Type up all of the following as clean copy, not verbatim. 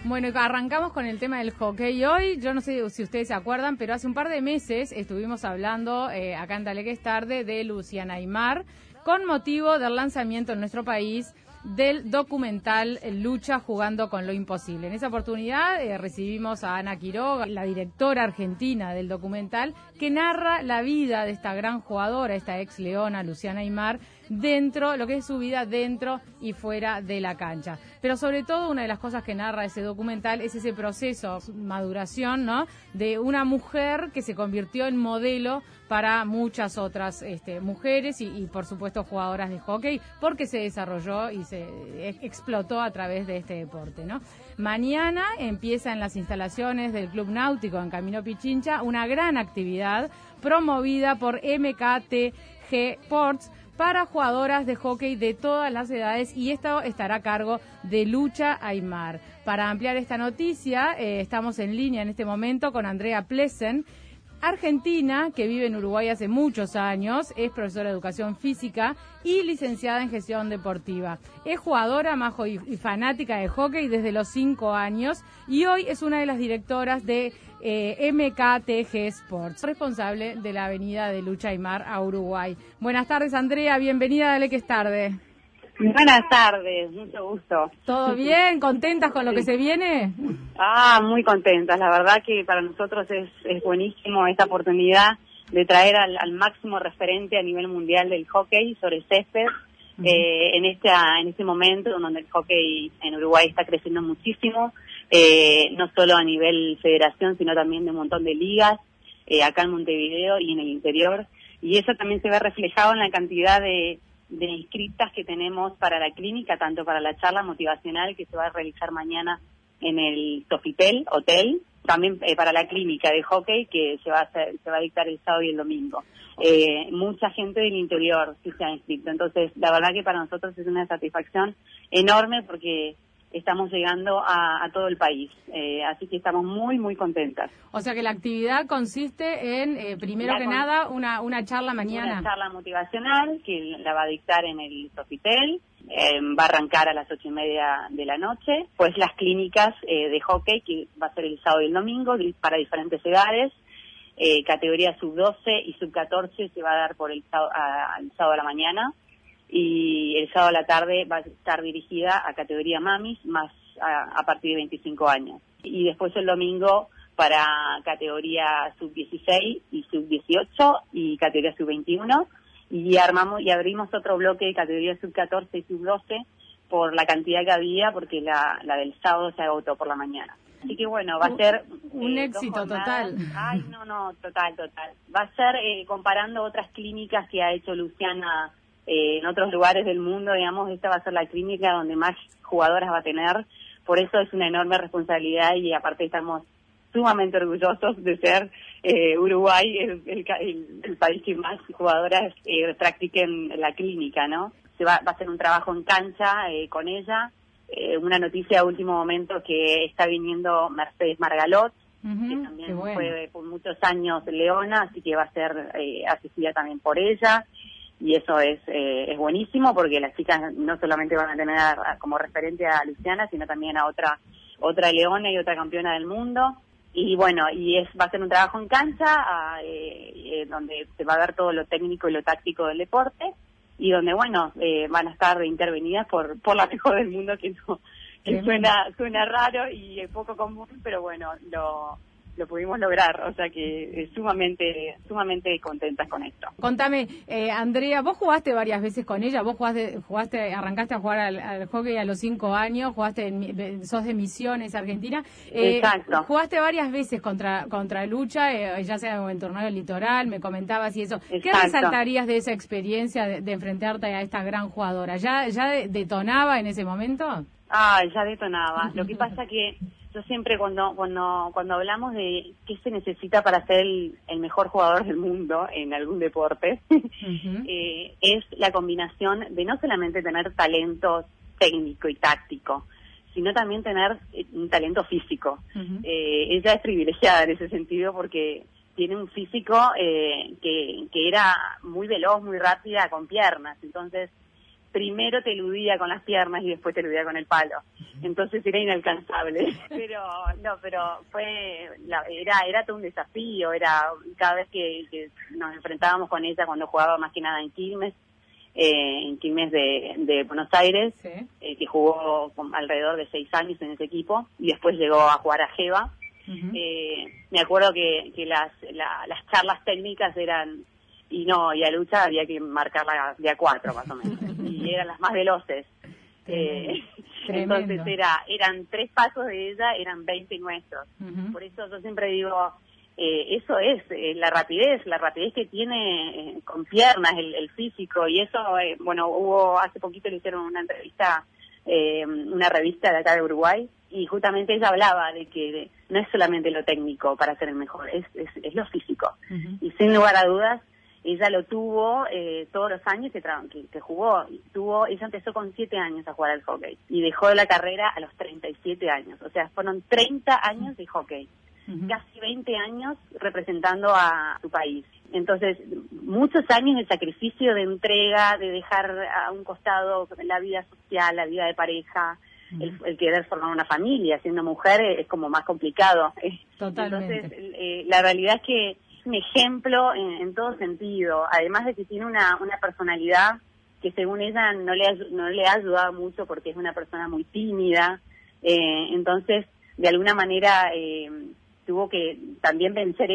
Bueno, arrancamos con el tema del hockey hoy. Yo no sé si ustedes se acuerdan, pero hace un par de meses estuvimos hablando acá en Dale que es tarde de Luciana Aymar con motivo del lanzamiento en nuestro país del documental Lucha jugando con lo imposible. En esa oportunidad recibimos a Ana Quiroga, la directora argentina del documental, que narra la vida de esta gran jugadora, esta ex leona Luciana Aymar, dentro, lo que es su vida dentro y fuera de la cancha. Pero sobre todo una de las cosas que narra ese documental es ese proceso, maduración, ¿no?, de una mujer que se convirtió en modelo para muchas otras mujeres y por supuesto jugadoras de hockey, porque se desarrolló y se explotó a través de este deporte, ¿no? Mañana empieza en las instalaciones del Club Náutico en Camino Pichincha una gran actividad promovida por MKTG Sports para jugadoras de hockey de todas las edades, y esto estará a cargo de Lucha Aymar. Para ampliar esta noticia, estamos en línea en este momento con Andrea Plesen, argentina, que vive en Uruguay hace muchos años, es profesora de educación física y licenciada en gestión deportiva. Es jugadora, majo y fanática de hockey desde los 5 años y hoy es una de las directoras de MKTG Sports, responsable de la avenida de Lucha Aymar a Uruguay. Buenas tardes, Andrea, bienvenida a Dale que es tarde. Buenas tardes, mucho gusto. ¿Todo bien? ¿Contentas con lo que se viene? Muy contentas. La verdad que para nosotros es buenísimo esta oportunidad de traer al máximo referente a nivel mundial del hockey sobre césped, en este momento donde el hockey en Uruguay está creciendo muchísimo, no solo a nivel federación, sino también de un montón de ligas, acá en Montevideo y en el interior. Y eso también se ve reflejado en la cantidad de inscritas que tenemos para la clínica, tanto para la charla motivacional que se va a realizar mañana en el Sofitel Hotel, también para la clínica de hockey que se va a dictar el sábado y el domingo. Mucha gente del interior sí se ha inscrito, entonces la verdad que para nosotros es una satisfacción enorme porque estamos llegando a todo el país, así que estamos muy, muy contentas. O sea que la actividad consiste en, primero que nada, una charla mañana. Una charla motivacional que la va a dictar en el Sofitel, va a arrancar a las 8:30 de la noche, pues las clínicas de hockey, que va a ser el sábado y el domingo, para diferentes edades, categoría sub-12 y sub-14 se va a dar por el sábado a la mañana, y el sábado a la tarde va a estar dirigida a categoría mamis, más a partir de 25 años. Y después el domingo para categoría sub-16 y sub-18 y categoría sub-21, y abrimos otro bloque de categoría sub-14 y sub-12 por la cantidad que había, porque la del sábado se agotó por la mañana. Así que bueno, va a ser un éxito total. Ay, no, total. Va a ser comparando otras clínicas que ha hecho Luciana en otros lugares del mundo, digamos, esta va a ser la clínica donde más jugadoras va a tener, por eso es una enorme responsabilidad y aparte estamos sumamente orgullosos de ser Uruguay el país que más jugadoras practiquen la clínica, ¿no? Va a ser un trabajo en cancha con ella, una noticia de último momento que está viniendo Mercedes Margalot, que también fue por muchos años leona, así que va a ser asistida también por ella. Y eso es buenísimo porque las chicas no solamente van a tener como referente a Luciana, sino también a otra leona y otra campeona del mundo. Y bueno, va a ser un trabajo en cancha donde se va a ver todo lo técnico y lo táctico del deporte y donde, bueno, van a estar intervenidas por la mejor del mundo, que suena raro y poco común, pero bueno, lo pudimos lograr, o sea que sumamente contentas con esto. Contame, Andrea, vos jugaste varias veces con ella, vos arrancaste a jugar al hockey a los 5 años, sos de Misiones, Argentina. Exacto. Jugaste varias veces contra Lucha, ya sea en torneo del litoral, me comentabas y eso. Exacto. ¿Qué resaltarías de esa experiencia de enfrentarte a esta gran jugadora? ¿Ya detonaba en ese momento? Ya detonaba. Lo que pasa que yo siempre cuando hablamos de qué se necesita para ser el mejor jugador del mundo en algún deporte, es la combinación de no solamente tener talento técnico y táctico, sino también tener un talento físico. Ella es privilegiada en ese sentido porque tiene un físico que era muy veloz, muy rápida, con piernas. Entonces, primero te eludía con las piernas y después te eludía con el palo. Entonces era inalcanzable. Pero era todo un desafío. Era cada vez que nos enfrentábamos con ella cuando jugaba más que nada en Quilmes de Buenos Aires, sí. Que jugó alrededor de 6 años en ese equipo y después llegó a jugar a Geva. Me acuerdo que las charlas técnicas eran y a lucha había que marcarla de a 4 más o menos y eran las más veloces. Entonces eran 3 pasos de ella, eran 20 nuestros. Por eso yo siempre digo, eso es la rapidez que tiene con piernas, el físico, y eso, hace poquito le hicieron una entrevista, una revista de acá de Uruguay, y justamente ella hablaba de que no es solamente lo técnico para ser el mejor, es lo físico. Y sin lugar a dudas, ella lo tuvo todos los años que jugó. Ella empezó con 7 años a jugar al hockey y dejó la carrera a los 37 años. O sea, fueron 30 años de hockey, casi 20 años representando a su país. Entonces, muchos años de sacrificio, de entrega, de dejar a un costado la vida social, la vida de pareja, el querer formar una familia. Siendo mujer es como más complicado. Totalmente. Entonces, la realidad es que es un ejemplo en todo sentido, además de que tiene una personalidad que según ella no le ha ayudado mucho porque es una persona muy tímida, entonces de alguna manera tuvo que también vencer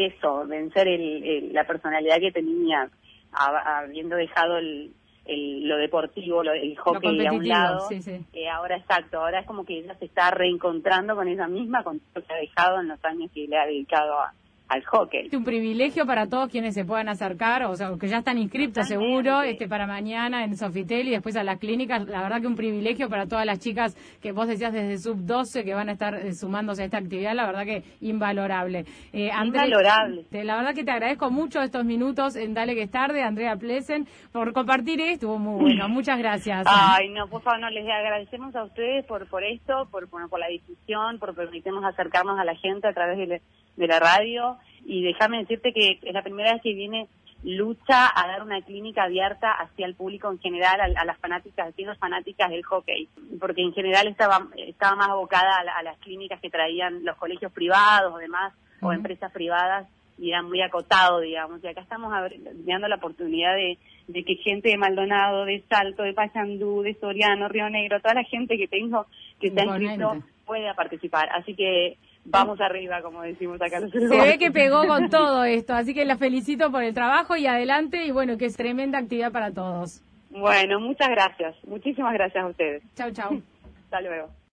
la personalidad que tenía, habiendo dejado lo deportivo, el hockey a un lado. Sí. Ahora es como que ella se está reencontrando con ella misma, con todo lo que ha dejado en los años que le ha dedicado al hockey. Es un privilegio para todos quienes se puedan acercar, o sea, que ya están inscriptos seguro, para mañana en Sofitel y después a las clínicas. La verdad que un privilegio para todas las chicas que vos decías desde sub-12 que van a estar sumándose a esta actividad, la verdad que invalorable. Invalorable. La verdad que te agradezco mucho estos minutos en Dale que es tarde, Andrea Plesen, por compartir esto, estuvo muy bueno, muchas gracias. Ay, no, por favor, no, les agradecemos a ustedes por esto, por la difusión, por permitirnos acercarnos a la gente a través de la radio, y déjame decirte que es la primera vez que viene Lucha a dar una clínica abierta hacia el público en general, a las fanáticas, a las fanáticas del hockey, porque en general estaba más abocada a las clínicas que traían los colegios privados o demás, o empresas privadas, y era muy acotado, digamos, y acá estamos dando la oportunidad de que gente de Maldonado, de Salto, de Paysandú, de Soriano, Río Negro, toda la gente que se ha inscrito pueda participar, así que vamos arriba, como decimos acá los uruguayos. Se ve que pegó con todo esto, así que la felicito por el trabajo y adelante, y bueno, que es tremenda actividad para todos. Bueno, muchas gracias, muchísimas gracias a ustedes. Chau, chau. Hasta luego.